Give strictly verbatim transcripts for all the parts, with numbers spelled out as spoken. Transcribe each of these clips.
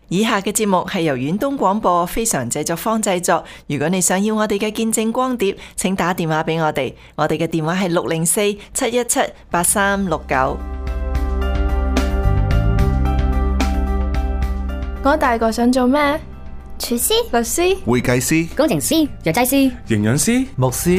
以下嘅節目係由遠東廣播非常製作坊製作。如果你想要我哋嘅見證光碟，請打電話俾我哋，我哋嘅電話係六零四七一七八三六九。 我大個想做咩？ 廚師、 律師、 會計師、 工程師、藥劑師、 營養師、 牧師。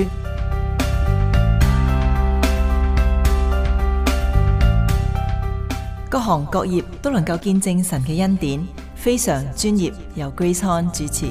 各行各業都能夠見證神嘅恩典，非常專業，由 Grace Han 主持。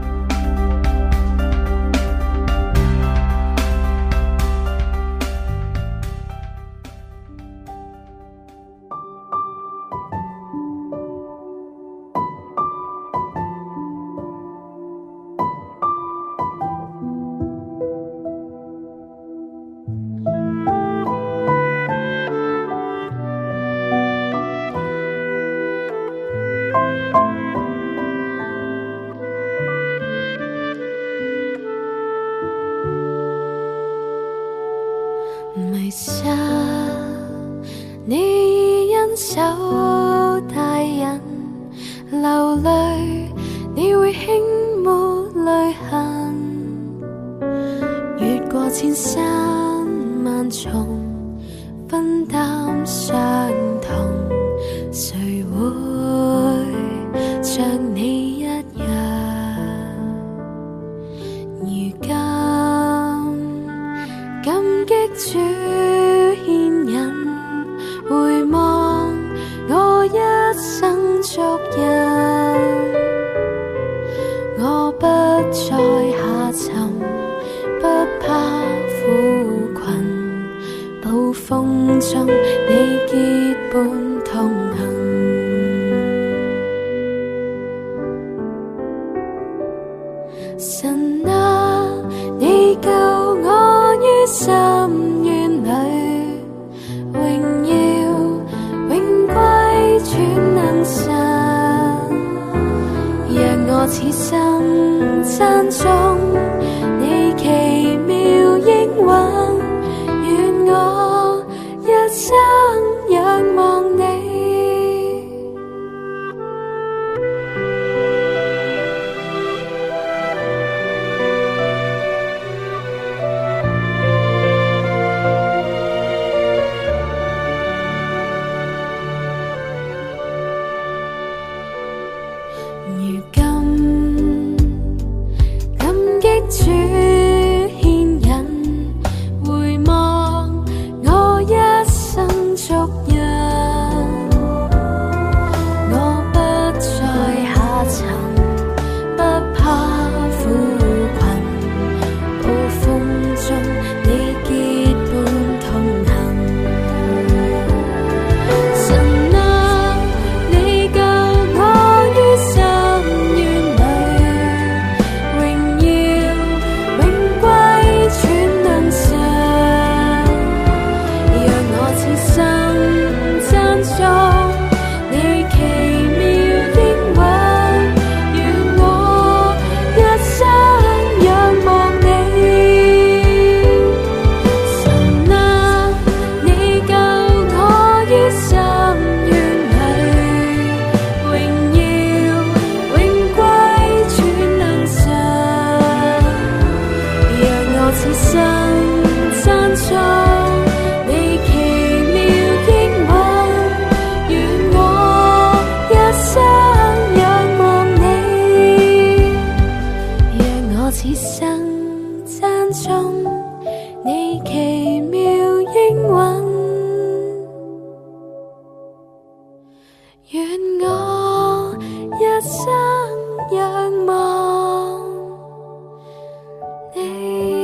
迷失你已因手帶引流淚，你會輕抹淚痕，越過千山萬重，分擔傷痛，誰會像你一樣？如今感激主牽引，回望我一生足印，我不再下沉，不怕苦困，暴風中你結伴同行。神啊，你救我於深淵裏，榮耀永歸全能神，讓我此生讚頌你奇妙應允，願我一生仰望你。如今感激主牽引，回望我一生足印，我不再下沉，不怕苦困，暴風中你結伴同行。神啊，你救我於深淵裏，榮耀永歸全能神，讓我此生讚頌你奇妙應允，願我一生仰望你。神啊，你救我於深淵裏，榮耀永歸全能神，讓我此生讚頌你奇妙應允，願我一生仰望你，讓我此生讚頌你奇妙應允，願我一生仰望你。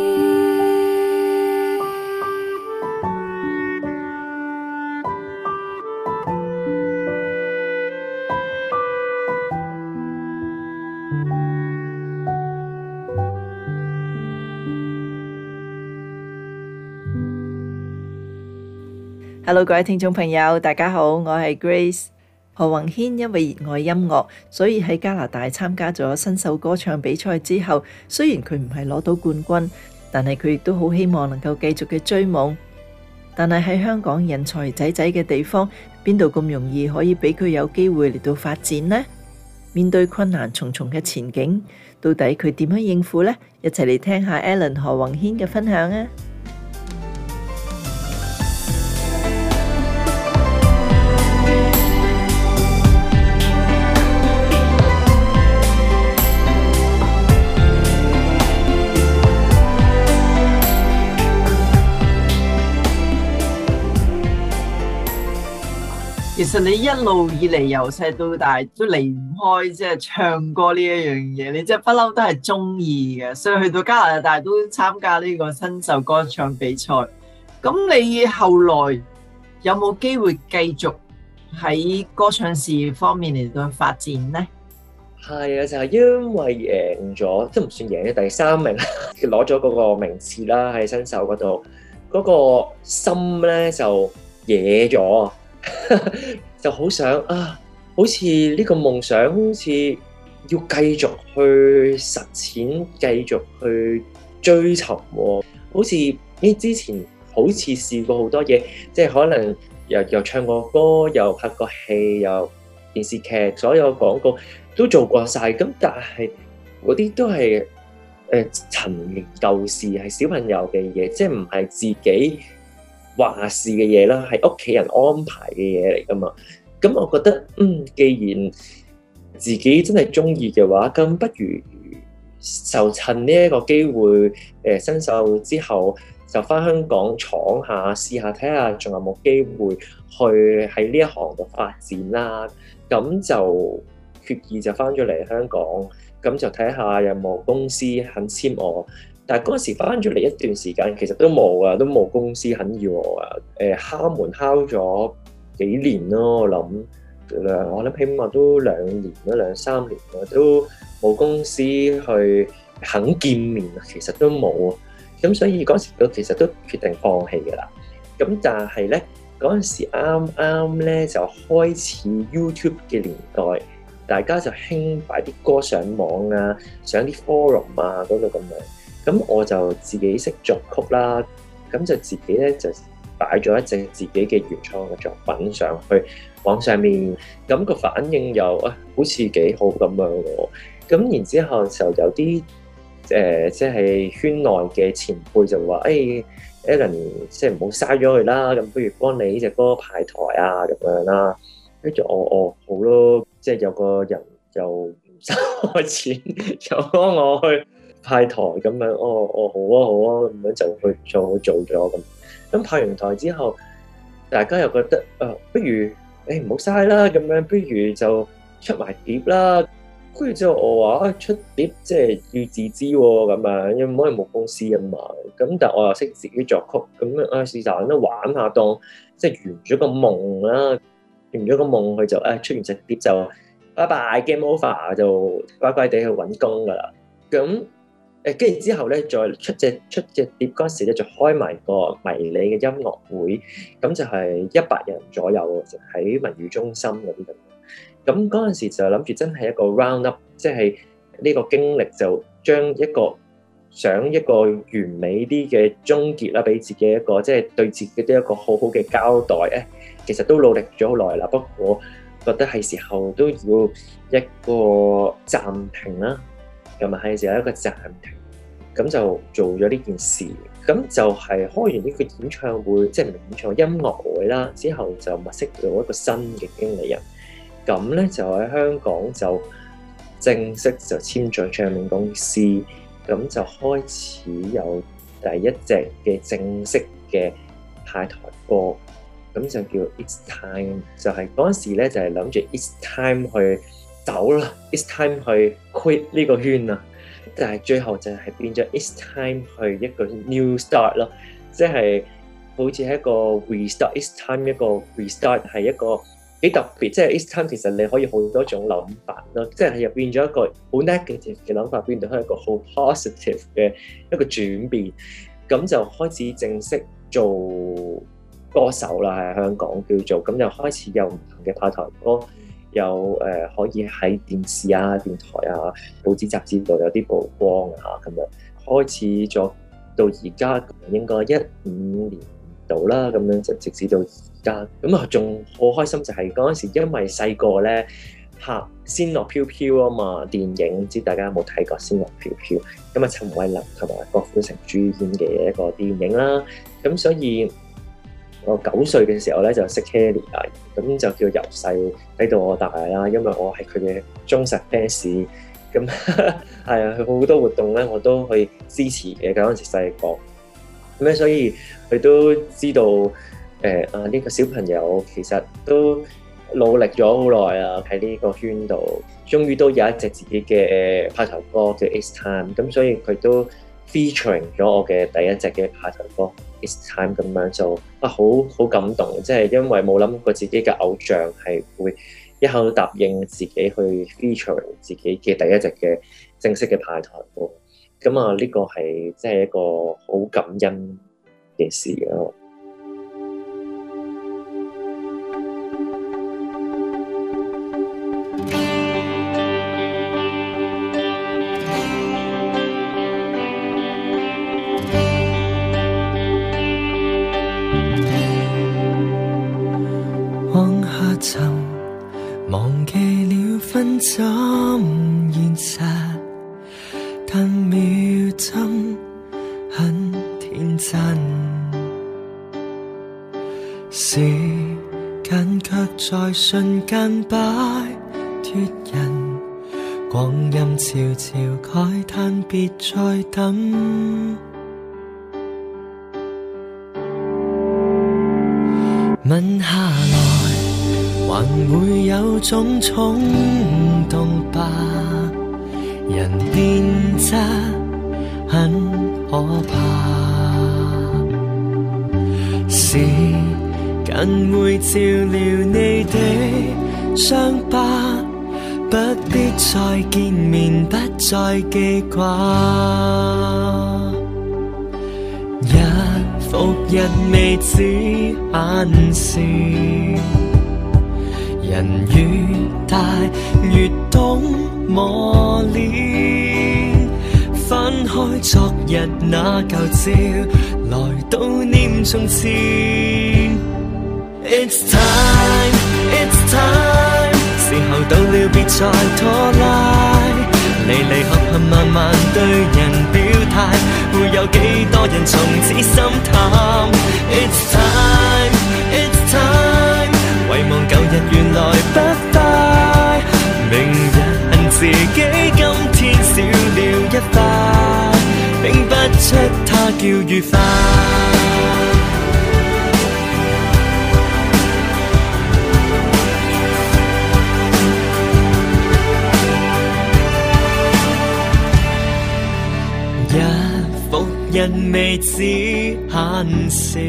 Hello， 各位聽眾朋友，大家好，我係 Grace。何宏軒因為熱愛音樂，所以喺加拿大參加咗新秀歌唱比賽之後，雖然佢唔係攞到冠軍，但係佢亦都好希望能夠繼續嘅追夢。但係喺香港人才濟濟嘅地方，邊度咁容易可以俾佢有機會嚟到發展呢？ 面對困難重重嘅前景，到底佢點樣應付呢？一齊嚟聽下 Alan 何宏軒嘅分享啊！ 其實你一路以嚟由細到大都離唔開即係唱歌呢一樣嘢，你即係不嬲都係中意嘅，所以去到加拿大都參加呢個新秀歌唱比賽。咁你後來有冇機會繼續喺歌唱事業方面嚟到發展呢？ 係啊，就係因為贏咗，都唔算贏嘅第三名，攞咗嗰個名次啦，喺新秀嗰度，嗰個心咧就野咗。就好想啊，好似呢個夢想，好似要繼續去實踐，繼續去追尋。好似呢之前好似試過好多嘢，即係可能又又唱過歌，又拍過戲，又電視劇，所有廣告都做過晒。咁但係嗰啲都係誒陳年舊事，係小朋友嘅嘢，即係唔係自己話事嘅嘢啦，係屋企人安排嘅嘢嚟噶嘛。咁我覺得，嗯，既然自己真係中意嘅話，咁不如就趁呢一個機會，誒新秀之後就翻香港闖下，試下睇下仲有冇機會去喺呢一行度發展啦。咁就決意就翻咗嚟香港，咁就睇下有冇公司肯簽我。但係嗰陣時翻咗嚟一段時間，其實都冇啊，都冇公司肯要我啊。誒敲門敲咗幾年咯，我諗兩我諗起碼都兩年啦，兩三年啦，都冇公司去肯見面啊。其實都冇啊。咁所以嗰陣時都其實都決定放棄㗎啦。咁但係咧嗰陣時啱啱咧就開始 YouTube 嘅年代，大家就興擺啲歌上網啊，上啲 forum 啊嗰度咁樣。咁我就自己識作曲啦，咁就自己咧就擺咗一隻自己嘅原創嘅作品上去網上面，咁個反應又啊好似幾好咁樣喎。咁然之後就有啲誒即係圈內嘅前輩就話：誒 Alan 即係唔好嘥咗佢啦，咁不如幫你呢隻歌派台啊咁樣啦。跟住我哦好咯，即係有個人又唔收我錢，又幫我去派台咁樣，哦哦好啊好啊，咁樣就去做做咗咁。咁派完台之後，大家又覺得誒、呃，不如誒唔好嘥啦，咁樣不如就出埋碟啦。跟住之後我話啊，出碟即係要自知喎，咁樣因為唔可以冇公司啊嘛。咁但係我又識自己作曲，咁啊是但都玩下當，即係圓咗個夢啦。圓咗個夢，佢就誒、啊、出完隻碟就拜拜 game over，就乖乖地去揾工噶啦。咁誒跟住之後咧，再出隻出隻碟嗰時咧，就開埋個迷你嘅音樂會，咁就係一百人左右，就喺文娛中心嗰啲咁。咁嗰陣時就諗住真係一個 round up，即係呢個經歷就將一個想一個完美啲嘅終結啦，俾自己一個即係對自己都一個好好嘅交代咧。其實都努力咗好耐啦，不過覺得係時候都要一個暫停啦，咁啊係時候一個暫停，咁就做咗呢件事，咁就係開完呢個演唱會，即係唔係演唱會音樂會啦，之後就物色到一個新嘅經理人，咁咧就喺香港就正式就簽咗唱片公司，咁就開始有第一隻嘅正式嘅派台歌。咁就叫 It's Time， 就係嗰陣時咧，就係諗住 It's Time 去走啦 ，It's Time 去 quit 呢個圈啊。但係最後就係變咗 It's Time 去一個 new start 咯，即係好似係一個 restart，It's Time 一個 restart 係一個幾特別。即係 It's Time 其實你可以好多種諗法咯，即係又變咗一個好 negative 嘅諗法，變到係一個好 positive 嘅一個轉變。咁就開始正式做歌手啦，喺香港叫做，咁就開始有唔同嘅派台歌，有誒、呃、可以喺電視啊、電台啊、報紙雜誌度有啲曝光啊，咁樣開始咗到而家應該一五年度啦，咁樣就直至到而家，咁啊仲好開心就係嗰陣時，因為細個咧拍《仙樂飄飄》啊嘛，電影唔知大家有冇睇過《仙樂飄飄》？咁啊，陳慧琳同埋郭富城主演嘅一個電影啦。咁所以我九歲嘅時候咧就識 Kelly 啦，咁就叫由細睇到我大啦，因為我係佢嘅忠實 fans。咁係啊，佢好多活動咧我都去支持嘅。嗰陣時細個，咁咧所以佢都知道誒、呃、啊呢、呢個小朋友其實都努力咗好耐啊，喺呢個圈度，終於都有一隻自己嘅派台歌叫 It's Time， 咁所以佢都 featuring 咗我嘅第一隻嘅派台歌 It's Time， 咁樣就啊好好感動，即係因為冇諗過自己嘅偶像係會一口答應自己去 featuring 自己嘅第一隻嘅正式嘅派台歌，咁啊呢個係即係一個好感恩嘅事咯。 往下沉，忘記了分針現實，但秒針很天真，時間卻在瞬間擺脫人，光陰悄悄慨嘆別再等，問下來還會有種衝動吧，人變質很可怕，時間會照料你的傷疤，不必再見面，不再記掛，日復日未止限時，人越大越懂磨練，翻開昨日那舊照，來悼念從前。It's time, it's time， 時候到了別再拖拉，離離合合慢慢對人表態，會有幾多人從此心淡。It's time, it's time， 遺忘舊日原來不快，明日恨自己今天少了一塊，拼不出它叫愉快。日復日未止限時，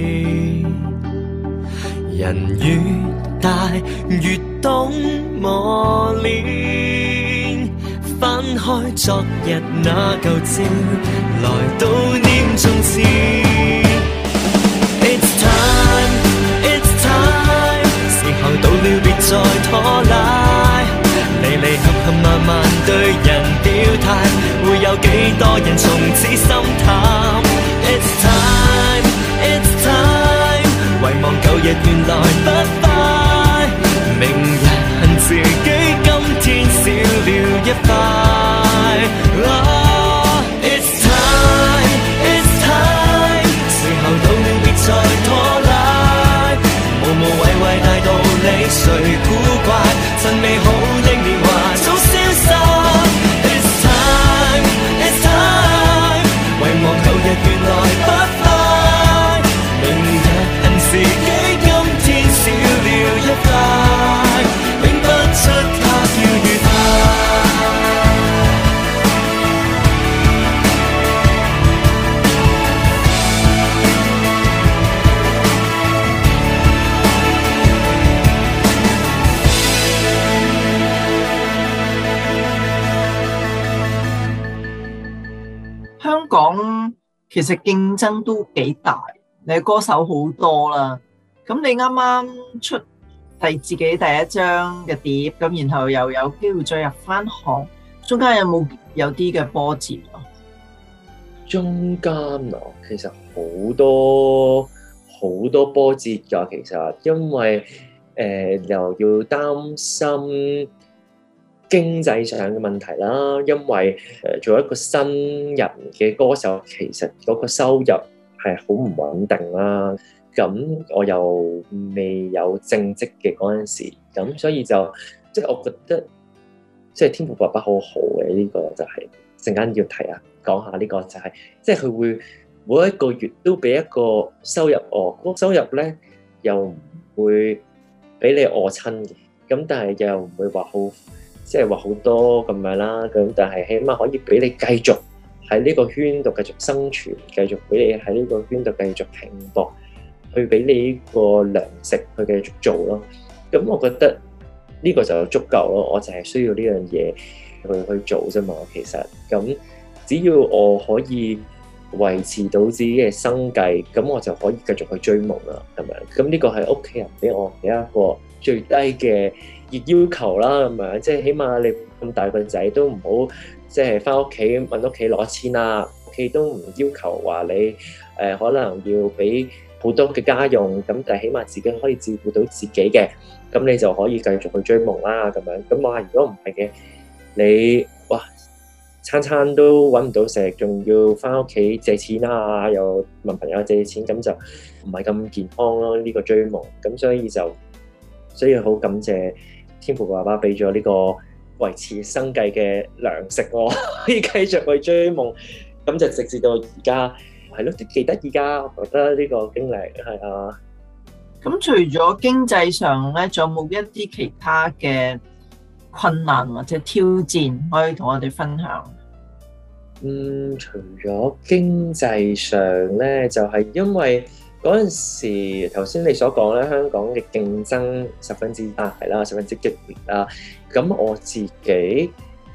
人越大越懂磨練，翻開昨日那舊照，來悼念從前。It's time, it's time， 時候到了別再拖拉，離離合合慢慢對人表態，會有幾多人從此心淡。It's time, it's time， 遺忘舊日原來不快，明日恨自己今天少了一塊。Oh, it's time, it's time， 時候到了別再拖拉，無無謂謂大道理誰古怪，趁美好的年華早消失。It's time, it's time， 遺忘舊日原來不快，明日恨自己今天少了一塊，拼不出它叫愉快。 香港其實競爭都幾大，你嘅歌手好多啦。咁你啱啱出第自己第一張嘅碟，咁然後又有機會再入翻行，中間有冇有啲嘅波折啊？ 中間啊，其實好多好多波折㗎。其實因為誒、呃、又要擔心經濟上嘅問題啦，因為誒、呃、做一個新人嘅歌手，其實嗰個收入係好唔穩定啦。咁我又未有正職嘅嗰陣時，咁所以就即係我覺得，即係天父爸爸好好嘅呢個就係陣間要提下講下呢個就係，即係佢會每一個月都俾一個收入我，嗰個收入咧又唔會俾你餓親嘅，咁但係又唔會話好，即係話好多咁樣啦。咁但係起碼可以俾你繼續喺呢個圈度繼續生存，繼續俾你喺呢個圈度繼續拼搏，去俾你呢個糧食去繼續做咯。咁我覺得呢個就足夠咯，我就係需要呢樣嘢去去做啫嘛。其實咁只要我可以維持到自己嘅生計，咁我就可以繼續去追夢啦，咁樣。咁呢個係屋企人俾我嘅一個最低嘅要求啦，咁樣。即係起碼你咁大個仔都唔好，即係翻屋企問屋企攞錢啦，屋企都唔要求話你誒、呃、可能要俾好多嘅家用，咁但係起碼自己可以照顧到自己嘅，咁你就可以繼續去追夢啦，咁樣。咁我話如果唔係嘅，你哇餐餐都揾唔到食，仲要翻屋企借錢啊，又問朋友借錢，咁就唔係咁健康咯。呢個追夢，咁所以就所以好感謝天父爸爸俾咗呢個維持生計嘅糧食，我可以繼續去追夢，咁就直至到而家。係咯，都幾得意㗎，我覺得呢個經歷係啊。 咁除咗經濟上咧，仲有冇一啲其他嘅困難或者挑戰可以同我哋分享？ 嗯，除咗經濟上咧，就係因為嗰陣時頭先你所講咧，香港嘅競爭十分之大啦，十分之激烈啦。咁我自己誒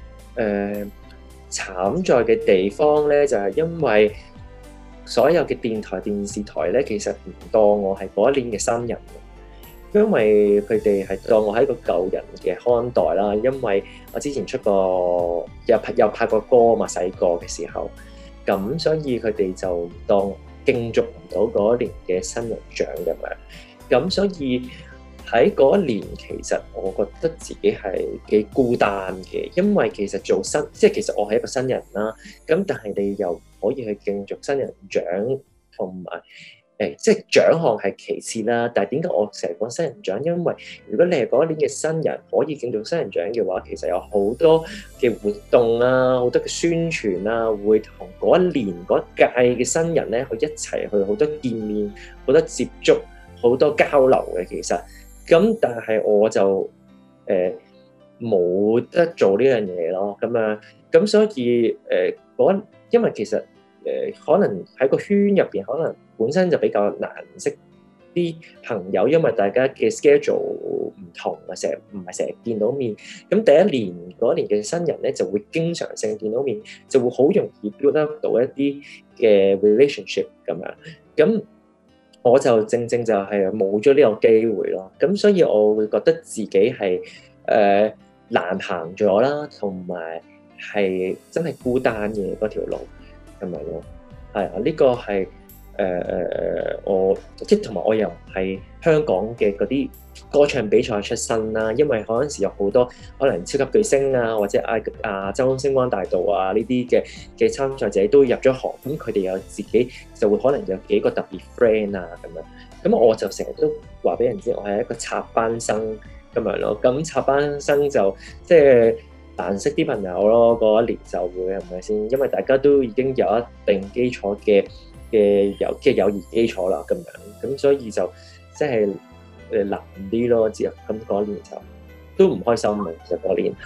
慘在嘅地方咧，就係因為所有嘅電台、電視台咧，其實唔當我係嗰一年嘅新人，因為佢哋係當我係一個舊人嘅看待啦。因為我之前出過又拍又拍過歌啊嘛，細個嘅時候，咁所以佢哋就當競逐唔到嗰一年嘅新人獎咁樣。咁所以喺嗰一年，其實我覺得自己係幾孤單嘅，因為其實做新即係其實我係一個新人啦。咁但係你又可以去競逐新人獎，同埋誒即係獎項係其次啦。但係點解我成日講新人獎？因為如果你係嗰一年嘅新人，可以競逐新人獎嘅話，其實有好多嘅活動啊，好多嘅宣傳啊，會同嗰一年嗰一屆嘅新人咧去一齊去好多見面、好多接觸、好多交流嘅。其實咁，但係我就誒冇、呃、得做呢樣嘢咯。咁樣咁，所以誒嗰、呃、因為其實誒、呃、可能喺個圈入邊，可能本身就比較難識啲朋友，因為大家嘅 schedule 唔同啊，成日唔係成日見到面。咁第一年嗰年嘅新人咧，就會經常性見到面，就會好容易 build up 到一啲嘅 relationship 咁樣。咁我就正正就係冇咗呢個機會咯，咁所以我會覺得自己係誒、呃、難行咗啦，同埋係真係孤單嘅嗰條路咁樣咯。係啊，呢、這個係誒誒誒我即係同埋我又係香港嘅嗰啲歌唱比賽出身啦，因為嗰陣時有好多可能超級巨星啊，或者亞亞洲星光大道啊呢啲嘅嘅參賽者都入咗行，咁佢哋有自己就會可能有幾個特別 friend 啊咁樣，咁我就成日都話俾人知我係一個插班生咁樣咯，咁插班生就即係難識啲朋友咯，嗰一年就會係咪先？因為大家都已經有一定基礎嘅嘅友即係友誼基礎啦，咁樣咁所以就即係。誒難啲咯，之後咁嗰年就都唔開心嘅，其實嗰年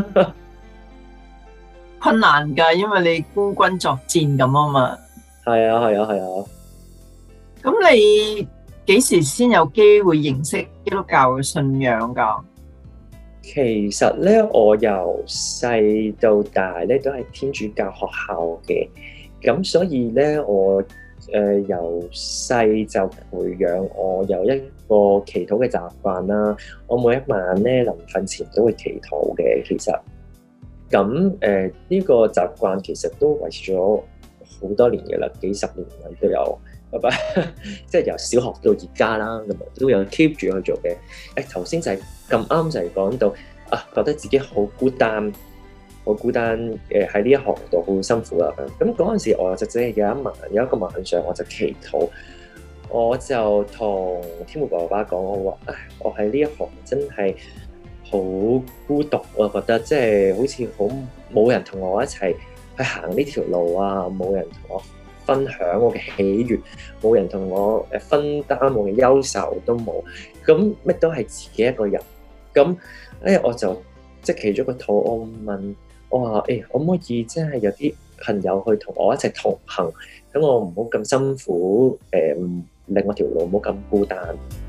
困難㗎，因為你孤軍作戰咁啊嘛。 係啊，係啊，係啊。 咁你幾時先有機會認識基督教嘅信仰㗎？ 其實咧，我由細到大咧都係天主教學校嘅，咁所以咧我。誒、呃、由細就培養我有一個祈禱嘅習慣啦。我每一晚咧臨瞓前都會祈禱嘅。其實咁誒呢個習慣其實都維持咗好多年嘅啦，幾十年啦都有，係咪？即係由小學到而家啦，咁啊都有 keep 住去做嘅。誒頭先就係咁啱就係講到啊覺得自己好孤單，好孤單誒喺呢一行度好辛苦啦。咁嗰陣時我就只係有一晚有一個晚上我就祈禱，我就同天父爸爸講，我話唉，我喺呢一行真係好孤獨，我覺得即係好似好冇人同我一齊去行呢條路啊，冇人同我分享我嘅喜悅，冇人同我誒分擔我嘅憂愁都冇，咁乜都係自己一個人。咁誒我就即係祈咗個禱，我問我話誒可唔可以即係有啲朋友去同我一齊同行，等我唔好咁辛苦，誒令我條路唔好咁孤單。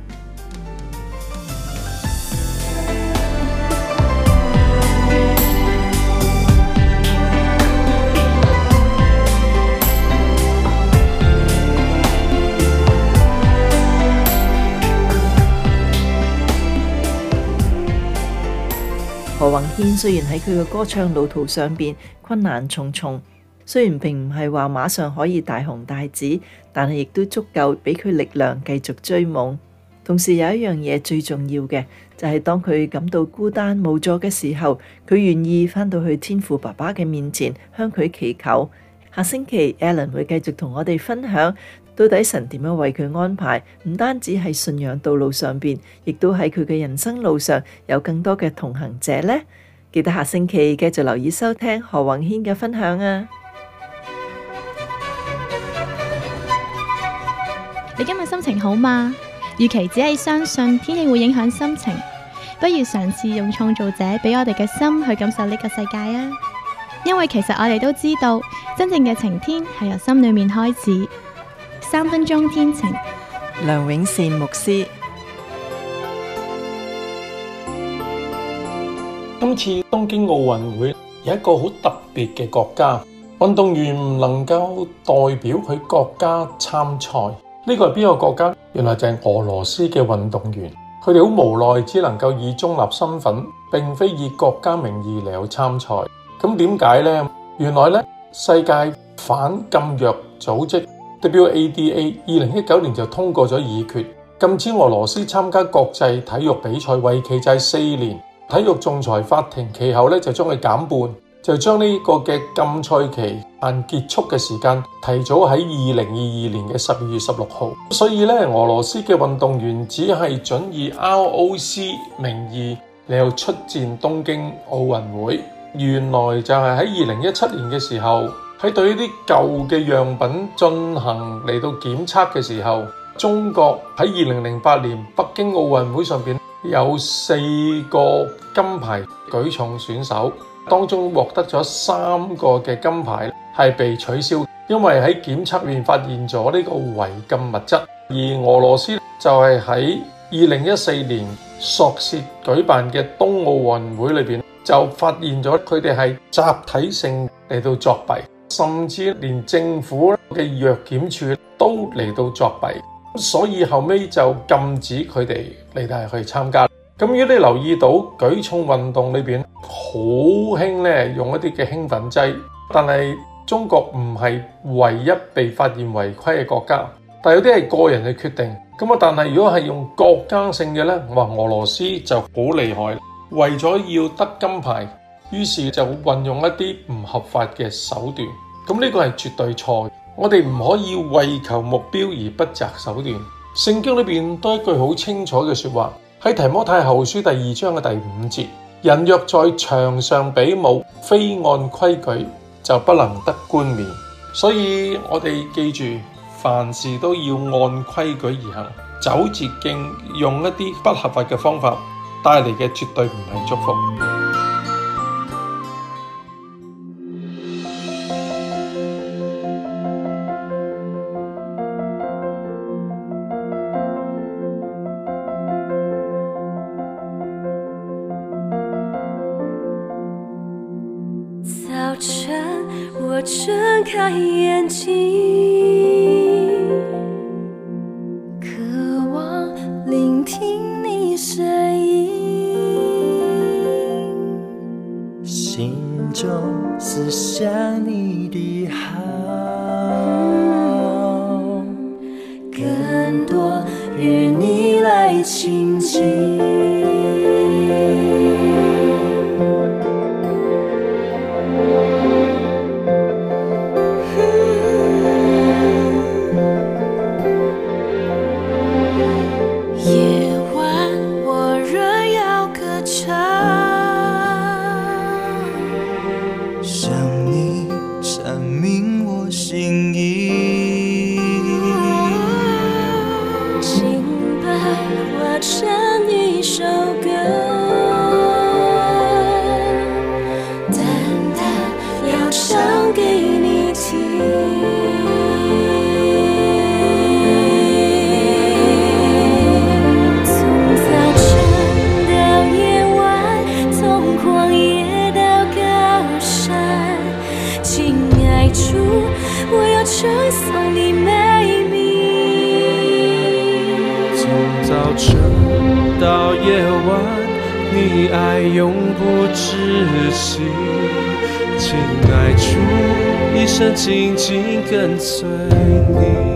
何宏軒雖然喺佢嘅歌唱路途上邊困難重重，雖然並唔係話馬上可以大紅大紫，但係亦都足夠俾佢力量繼續追夢。同時有一樣嘢最重要嘅，就係當佢感到孤單無助嘅時候，佢願意返到去天父爸爸嘅面前向佢祈求。下星期 Alan 會繼續同我哋分享到底神點樣為佢安排，唔單止係信仰道路上邊，亦都喺佢嘅人生路上有更多嘅同行者呢。記得下星期繼續留意收聽何宏軒嘅分享啊！ 你今日心情好嗎？與其只係相信天氣會影響心情，不如嘗試用創造者俾我哋嘅心去感受呢個世界啊！因為其實我哋都知道，真正嘅晴天係由心裏面開始。三分鐘天晴， 梁永善牧師。 今次東京奧運會有一個好特別嘅國家，運動員唔能夠代表佢國家參賽。呢個係邊個國家？原來就係俄羅斯嘅運動員。佢哋好無奈，只能夠以中立身份，並非以國家名義嚟去參賽。咁點解呢？原來呢，世界反禁藥組織 W A D A 二零一九年就通過咗議決，禁止俄羅斯參加國際體育比賽，為期就係四年。體育仲裁法庭其後咧就將佢減半，就將呢個嘅禁賽期限結束嘅時間提早喺二零二二年嘅十二月十六號。所以咧，俄羅斯嘅運動員只係準以 R O C 名義嚟到出戰東京奧運會。原來就係喺二零一七年嘅時候，喺對呢啲舊嘅樣品進行嚟到檢測嘅時候，中國喺二零零八年北京奧運會上邊有四個金牌舉重選手，當中獲得咗三個嘅金牌係被取消，因為喺檢測裏面發現咗呢個違禁物質。而俄羅斯就係喺二零一四年索契舉辦嘅冬奧運會裏邊，就發現咗佢哋係集體性嚟到作弊，甚至連政府嘅藥檢處都嚟到作弊，所以後尾就禁止佢哋嚟到去參加。咁如果你留意到舉重運動裏邊好興咧用一啲嘅興奮劑，但係中國唔係唯一被發現違規嘅國家，但有啲係個人嘅決定。咁啊，但係如果係用國家性嘅咧，哇，俄羅斯就好厲害。為咗要得金牌，於是就運用一啲唔合法嘅手段。咁呢個係絕對錯。我哋唔可以為求目標而不擇手段。聖經裏邊都一句好清楚嘅說話，喺提摩太後書第二章嘅第五節，人若在場上比武，非按規矩，就不能得冠冕。所以我哋記住，凡事都要按規矩而行，走捷徑，用一啲不合法嘅方法，帶嚟嘅絕對唔係祝福。 早晨，我睜開眼睛，渴望聆聽你聲音， 心中思想你的好， 更多與你來親近。 承受你美丽。 从早晨到夜晚，你爱永不止息，情爱出一生紧紧跟随你。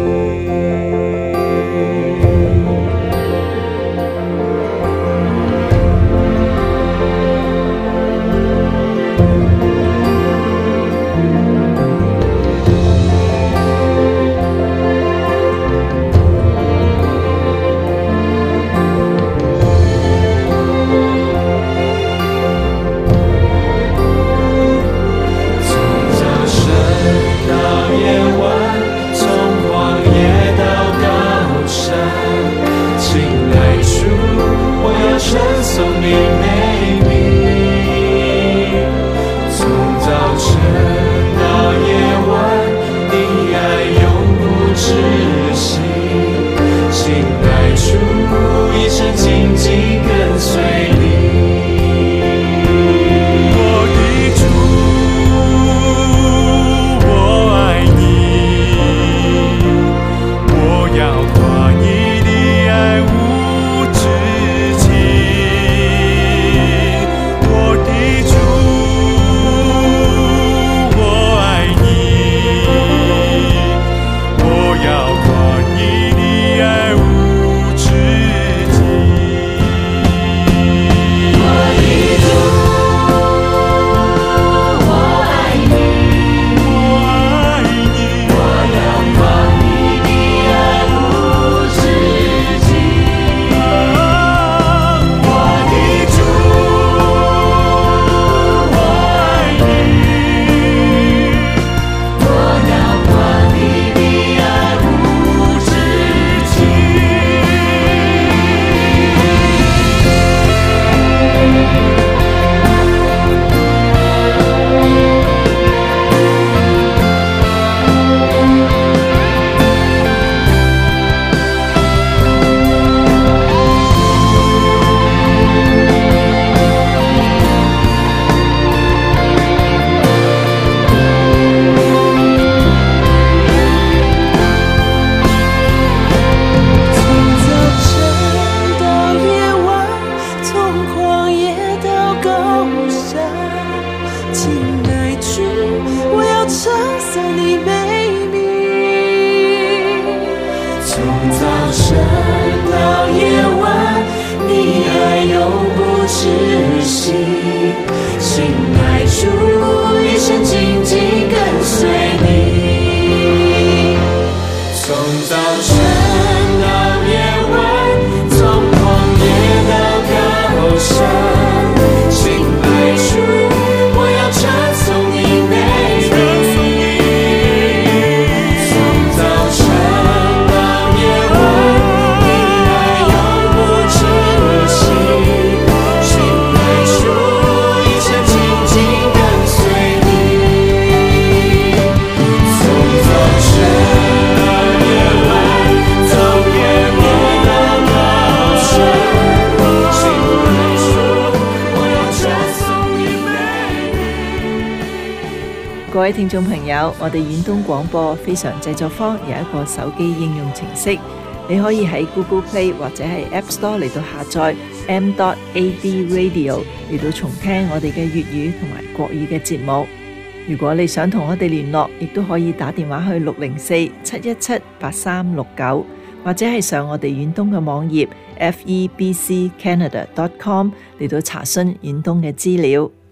各位聽眾朋友，我哋遠東廣播非常製作坊有一個手機應用程式，你可以喺 Google Play 或者係 App Store 嚟到下載 M A B Radio 嚟到重聽我哋嘅粵語同埋國語嘅節目。如果你想同我哋聯絡，亦都可以打電話去六零四七一七八三六九，或者係上我哋遠東嘅網頁 F E B C Canada dot com 嚟到查詢遠東嘅資料。